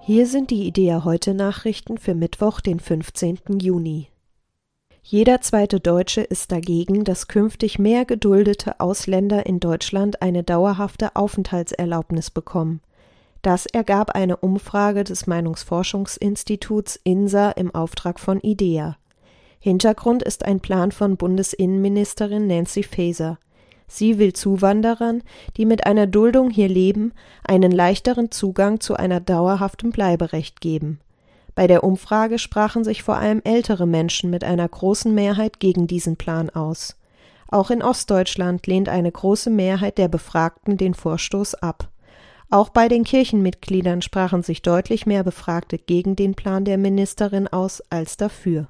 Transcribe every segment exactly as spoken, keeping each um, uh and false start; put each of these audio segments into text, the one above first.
Hier sind die IDEA heute Nachrichten für Mittwoch, den fünfzehnten Juni. Jeder zweite Deutsche ist dagegen, dass künftig mehr geduldete Ausländer in Deutschland eine dauerhafte Aufenthaltserlaubnis bekommen. Das ergab eine Umfrage des Meinungsforschungsinstituts INSA im Auftrag von IDEA. Hintergrund ist ein Plan von Bundesinnenministerin Nancy Faeser. Sie will Zuwanderern, die mit einer Duldung hier leben, einen leichteren Zugang zu einer dauerhaften Bleiberecht geben. Bei der Umfrage sprachen sich vor allem ältere Menschen mit einer großen Mehrheit gegen diesen Plan aus. Auch in Ostdeutschland lehnt eine große Mehrheit der Befragten den Vorstoß ab. Auch bei den Kirchenmitgliedern sprachen sich deutlich mehr Befragte gegen den Plan der Ministerin aus als dafür.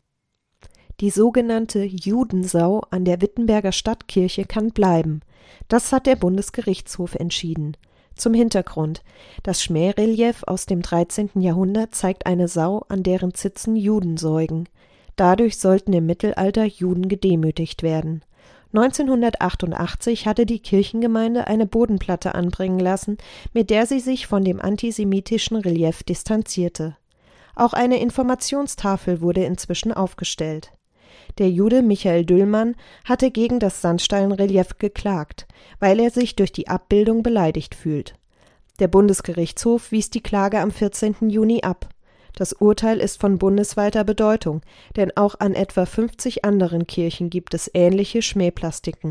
Die sogenannte Judensau an der Wittenberger Stadtkirche kann bleiben. Das hat der Bundesgerichtshof entschieden. Zum Hintergrund: Das Schmährelief aus dem dreizehnten Jahrhundert zeigt eine Sau, an deren Zitzen Juden säugen. Dadurch sollten im Mittelalter Juden gedemütigt werden. neunzehnhundertachtundachtzig hatte die Kirchengemeinde eine Bodenplatte anbringen lassen, mit der sie sich von dem antisemitischen Relief distanzierte. Auch eine Informationstafel wurde inzwischen aufgestellt. Der Jude Michael Düllmann hatte gegen das Sandsteinrelief geklagt, weil er sich durch die Abbildung beleidigt fühlt. Der Bundesgerichtshof wies die Klage am vierzehnten Juni ab. Das Urteil ist von bundesweiter Bedeutung, denn auch an etwa fünfzig anderen Kirchen gibt es ähnliche Schmähplastiken.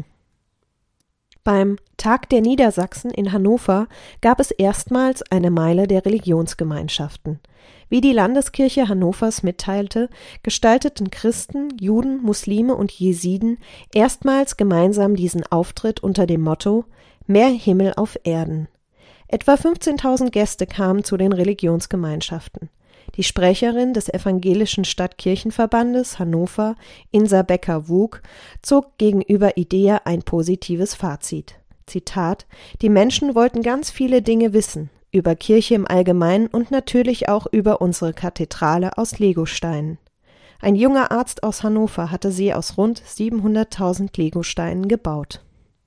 Beim Tag der Niedersachsen in Hannover gab es erstmals eine Meile der Religionsgemeinschaften. Wie die Landeskirche Hannovers mitteilte, gestalteten Christen, Juden, Muslime und Jesiden erstmals gemeinsam diesen Auftritt unter dem Motto »Mehr Himmel auf Erden«. Etwa fünfzehntausend Gäste kamen zu den Religionsgemeinschaften. Die Sprecherin des Evangelischen Stadtkirchenverbandes Hannover, Insa Becker-Wug, zog gegenüber IDEA ein positives Fazit. Zitat: Die Menschen wollten ganz viele Dinge wissen, über Kirche im Allgemeinen und natürlich auch über unsere Kathedrale aus Legosteinen. Ein junger Arzt aus Hannover hatte sie aus rund siebenhunderttausend Legosteinen gebaut.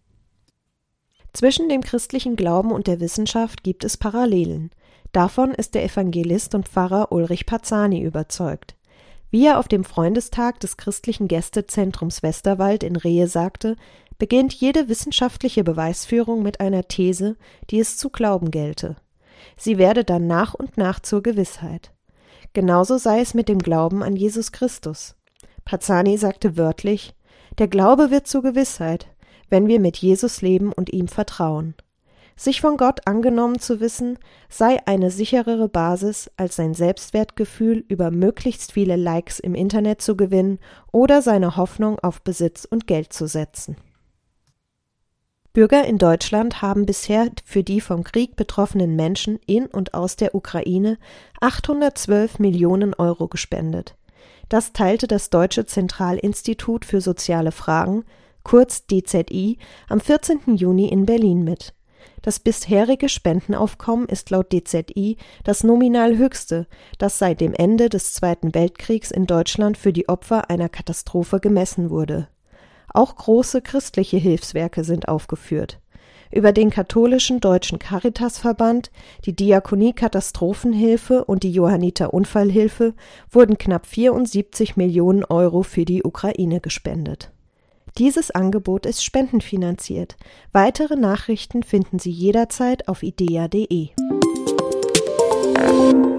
Zwischen dem christlichen Glauben und der Wissenschaft gibt es Parallelen. Davon ist der Evangelist und Pfarrer Ulrich Parzani überzeugt. Wie er auf dem Freundestag des christlichen Gästezentrums Westerwald in Rehe sagte, beginnt jede wissenschaftliche Beweisführung mit einer These, die es zu glauben gelte. Sie werde dann nach und nach zur Gewissheit. Genauso sei es mit dem Glauben an Jesus Christus. Parzani sagte wörtlich: Der Glaube wird zur Gewissheit, wenn wir mit Jesus leben und ihm vertrauen. Sich von Gott angenommen zu wissen, sei eine sicherere Basis, als sein Selbstwertgefühl über möglichst viele Likes im Internet zu gewinnen oder seine Hoffnung auf Besitz und Geld zu setzen. Bürger in Deutschland haben bisher für die vom Krieg betroffenen Menschen in und aus der Ukraine achthundertzwölf Millionen Euro gespendet. Das teilte das Deutsche Zentralinstitut für soziale Fragen, kurz D Z I, am vierzehnten Juni in Berlin mit. Das bisherige Spendenaufkommen ist laut D Z I das nominal höchste, das seit dem Ende des Zweiten Weltkriegs in Deutschland für die Opfer einer Katastrophe gemessen wurde. Auch große christliche Hilfswerke sind aufgeführt. Über den katholischen Deutschen Caritasverband, die Diakonie Katastrophenhilfe und die Johanniter Unfallhilfe wurden knapp vierundsiebzig Millionen Euro für die Ukraine gespendet. Dieses Angebot ist spendenfinanziert. Weitere Nachrichten finden Sie jederzeit auf idea punkt de.